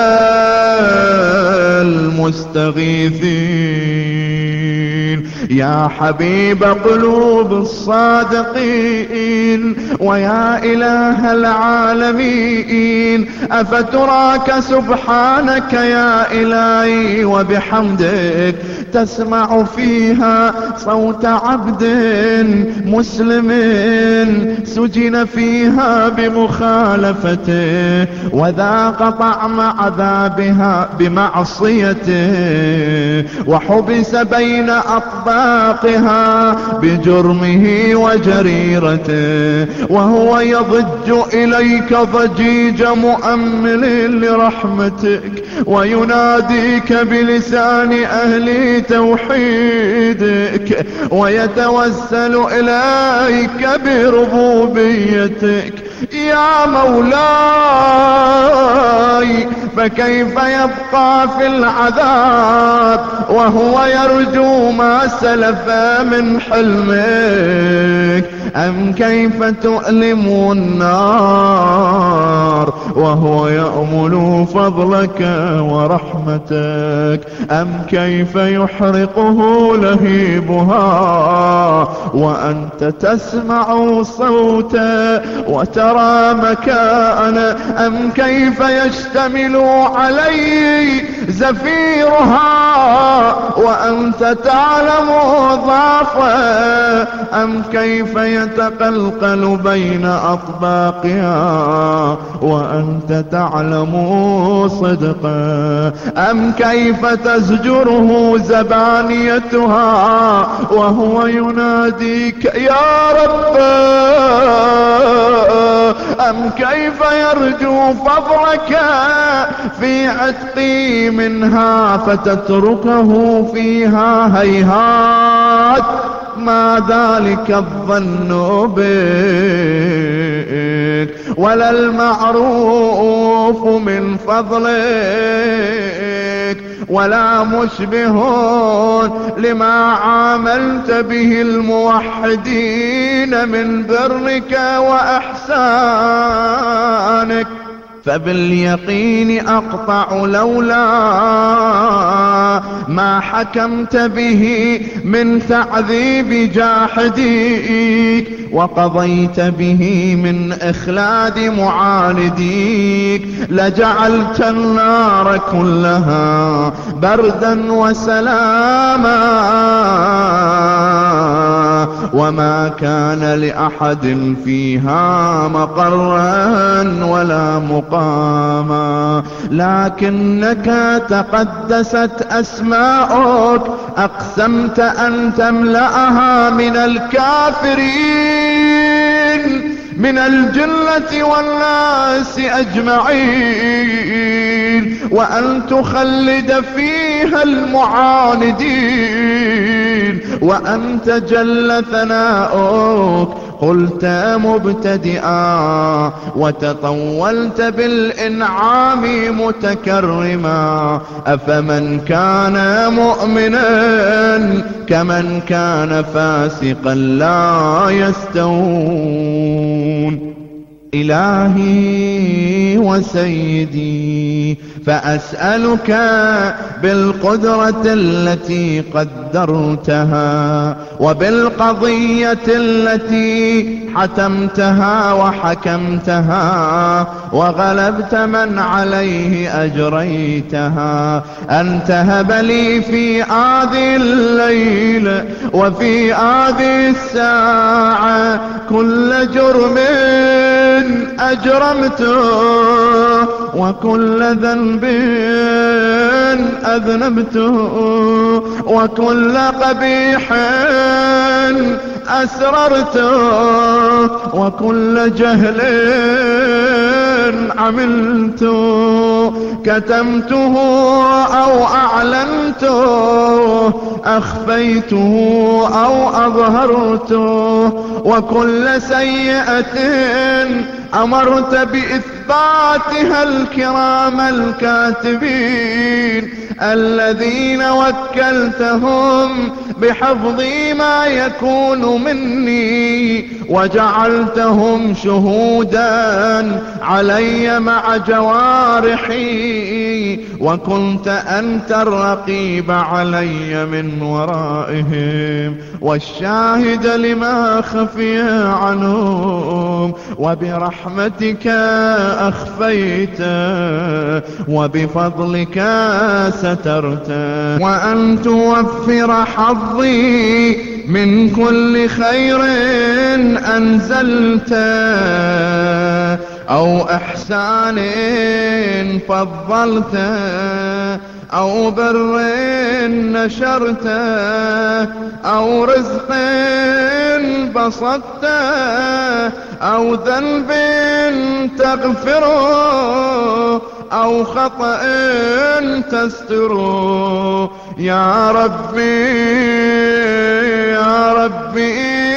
المستغيثين يا حبيب قلوب الصادقين ويا إله العالمين أفتراك سبحانك يا إلهي وبحمدك تسمع فيها صوت عبد مسلم سجن فيها بمخالفته وذاق طعم عذابها بمعصيته وحبس بين أطباقها بجرمه وجريرته وهو يضج إليك ضجيج مؤمل لرحمتك ويناديك بلسان أهل توحيدك ويتوسل إليك بربوبيتك يا مولاي فكيف يبقى في العذاب وهو يرجو ما سلف من حلمك أم كيف تؤلم النار وهو يأمل فضلك ورحمتك أم كيف يحرقه لهيبها وأنت تسمع صوته وترى مكانه أم كيف يشتمل عليه زفيرها وأنت تعلم ضعفه أم كيف يتقلقل بين أطباقها وأنت تعلم صدقه أم كيف تزجره زبانيتها وهو يناديك يا رب أم كيف يرجو فضلك في عتقي منها فتتركه فيها هيهات ما ذلك الظن بك ولا المعروف من فضلك ولا مشبه لما عاملت به الموحدين من برك وإحسانك فباليقين أقطع لولا ما حكمت به من تعذيب جاحديك وقضيت به من إخلاد معانديك لجعلت النار كلها بردا وسلاما وما كان لأحد فيها مقرا ولا مقاما لكنك تقدست أسماؤك أقسمت أن تملأها من الكافرين من الجنة والناس أجمعين وأن تخلد فيها المعاندين وأنت جل ثناؤك قلت مبتدئا وتطولت بالإنعام متكرما أفمن كان مؤمنا كمن كان فاسقا لا يستوون إلهي وسيدي فأسألك بالقدرة التي قدرتها وبالقضية التي حتمتها وحكمتها وغلبت من عليه أجريتها أن تهب لي في هذه الليل وفي هذه الساعة كل جرم أجرمته وكل ذنب أذنبته وكل قبيح أسررته وكل جهل عملته كتمته أو أعلنته أخفيته أو أظهرته وكل سيئة أمرت بإثباتها الكرام الكاتبين الذين وكلتهم بحفظ ما يكون مني، وجعلتهم شهودا علي مع جوارحي، وكنت أنت الرقيب علي من ورائهم والشاهد لما خفي عنهم، وبرحمتك أخفيت وبفضلك سترت، وأن توفر حظي من كل خير أنزلت أو إحسان فضلت أو بر نشرت أو رزق بسطت أو ذنب تغفره أو خطأ تستره. يا ربي يا ربي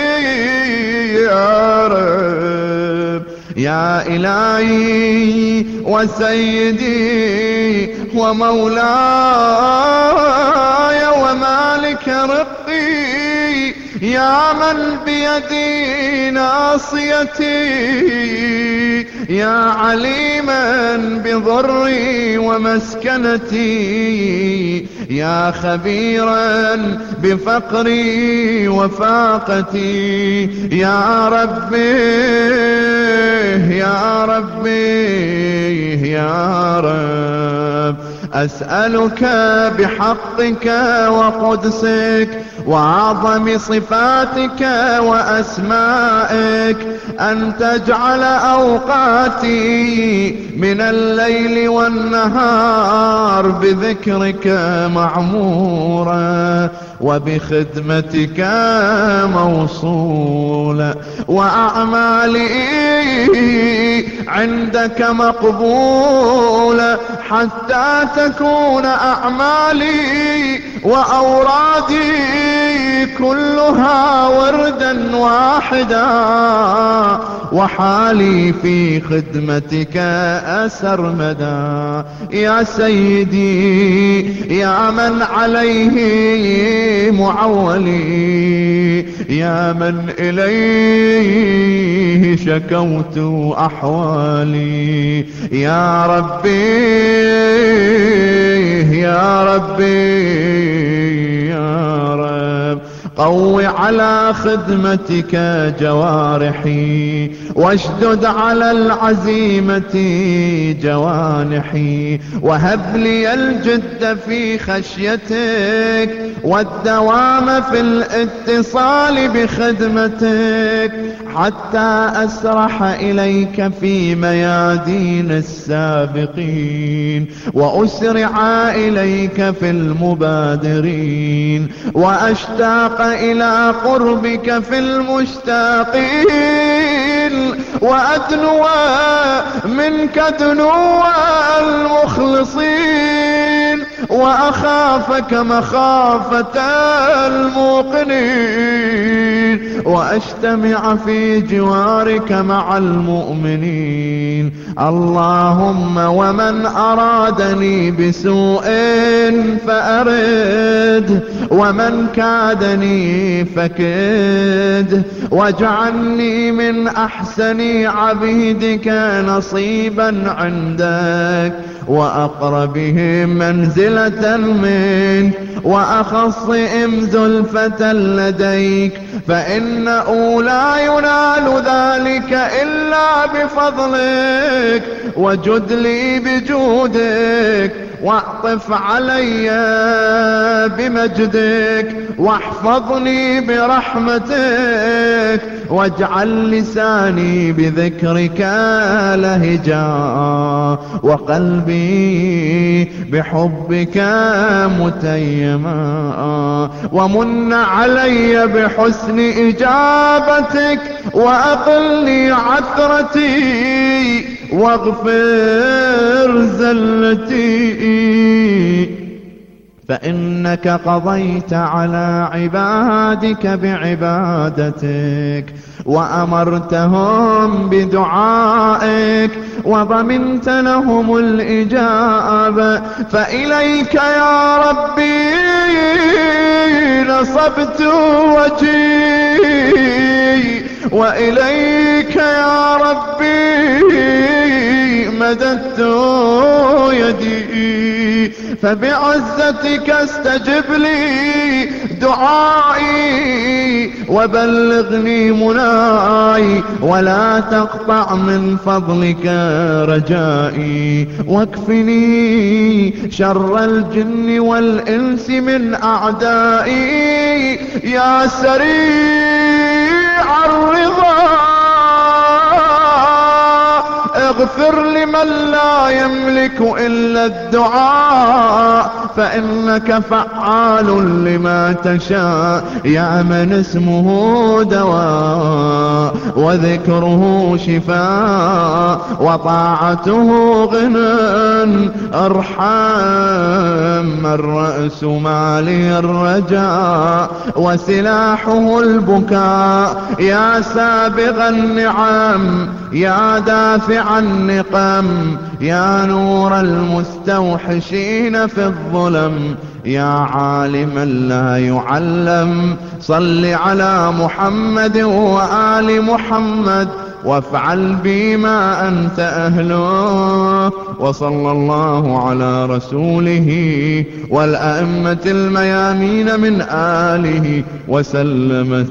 يا رب، يا إلهي وسيدي ومولاي ومالك رقي، يا من بيدي ناصيتي، يا عليما بضري ومسكنتي، يا خبيرا بفقري وفاقتي. يا ربي يا ربي يا رب، أسألك بحقك وقدسك وأعظم صفاتك وأسمائك أن تجعل أوقاتي من الليل والنهار بذكرك معمورة وبخدمتك موصولة، وأعمالي عندك مقبولة، حتى تكون أعمالي وأورادي كلها وردا واحدا، وحالي في خدمتك أسرمدا. يا سيدي يا من عليه معولي، يا من إليه شكوت أحوالي، يا ربي يا ربي يا رب، قو على خدمتك جوارحي، واشدد على العزيمة جوانحي، وهب لي الجد في خشيتك والدوام في الاتصال بخدمتك، حتى أسرح إليك في ميادين السابقين، وأسرع إليك في المبادرين، وأشتاق إلى قربك في المشتاقين، وأدنو منك دنو المخلصين، وأخافك مخافة الموقنين، وأجتمع في جوارك مع المؤمنين. اللهم ومن أرادني بسوء فأرد، ومن كادني فكد، واجعلني من أحسن عبيدك نصيبا عندك، وأقربهم منزلة منك، وأخصهم زلفة لديك، فإنه لا ينال ذلك إلا بفضلك، وجد لي بجودك، واعطف علي بمجدك، واحفظني برحمتك، واجعل لساني بذكرك لهجا، وقلبي بحبك متيما، ومن علي بحسن إجابتك، وأقلني عثرتي، واغفر زلتي. فإنك قضيت على عبادك بعبادتك وأمرتهم بدعائك وضمنت لهم الإجابة. فإليك يا ربي نصبت وجهي وإليك يا ربي مددت يدي، فبعزتك استجب لي دعائي وبلغني مناي ولا تقطع من فضلك رجائي، واكفني شر الجن والإنس من أعدائي يا سريع الرضا اغفر لمن لا يملك إلا الدعاء، فإنك فعال لما تشاء يا من اسمه دواء وذكره شفاء وطاعته غنى. ارحم الرأس مالي الرجاء وسلاحه البكاء، يا سابغ النعم يا دافع النقم يا نور المستوحشين في الظلم، يا عالما لا يعلم صل على محمد وآل محمد وافعل بما أنت أهله. وصلى الله على رسوله والأئمة الميامين من آله وسلم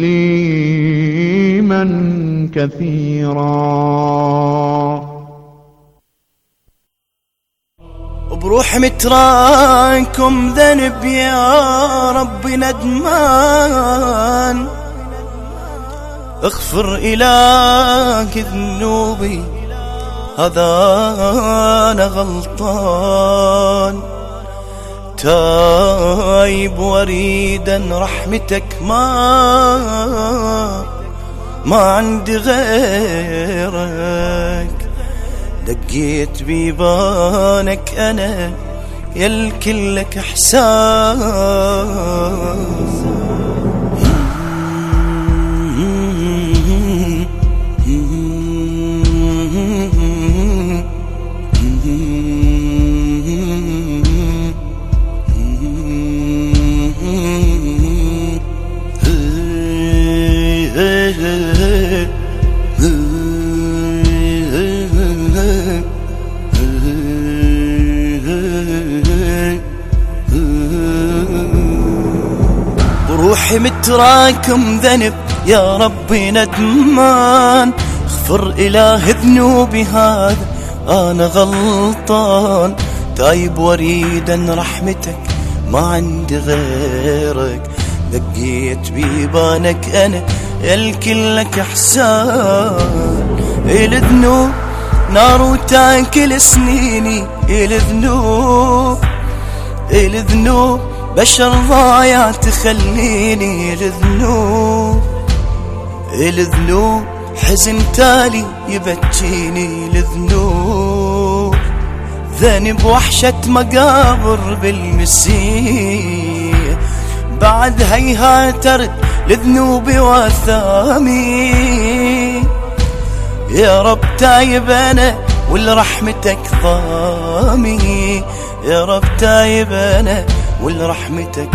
تسليما كثيرا. بروح متراكم ذنب يا رب ندمان، اغفر إله ذنوبي هذا أنا غلطان، تايب وريدا رحمتك ما عندي غيرك، دقيت بيبانك أنا يالكل لك إحساس. بروحي متراكم ذنب يا ربي ندمان، اغفر إله ذنوبي هذا أنا غلطان، تايب وريدا رحمتك ما عندي غيرك، دقيت بيبانك أنا الكل لك إحسان. الذنوب نار وتاكل سنيني، الذنوب بشر ضايع تخليني، الذنوب حزن تالي يبكيني، الذنوب ذنب وحشة مقابر بالمسيح، بعد هيها ترد لذنوبي واثامي. يا رب تايب أنا والرحمتك ضامي، يا رب تايب أنا والرحمتك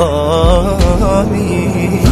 ضامي.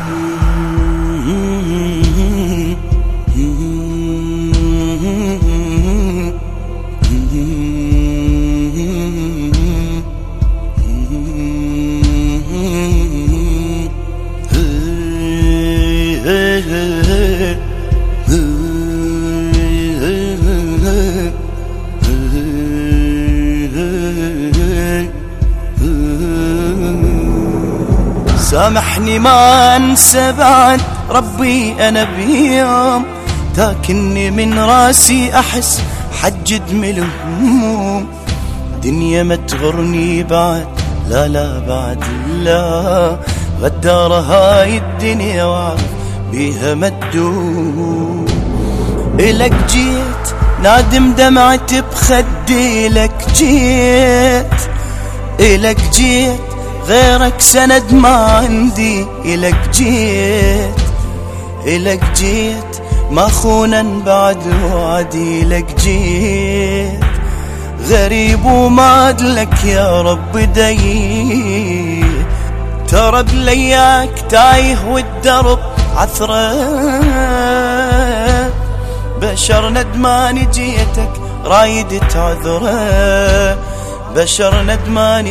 سامحني ما انسى بعد ربي انا بيوم، تاكني من راسي احس حجد من الهموم، دنيا ما تغرني بعد لا بعد لا، غدارة هاي الدنيا وعرف بيها مدوم. إلك جيت نادم دمعت بخدي، لك جيت إلك جيت غيرك سند ما عندي، إلك جيت ما خونا بعد وعدي، إلك جيت غريب وما أدلك يا رب دي، ترى بلياك تايه والدرب عثرة، بشر ندمان جيتك رايد تعذره، بشر ندمان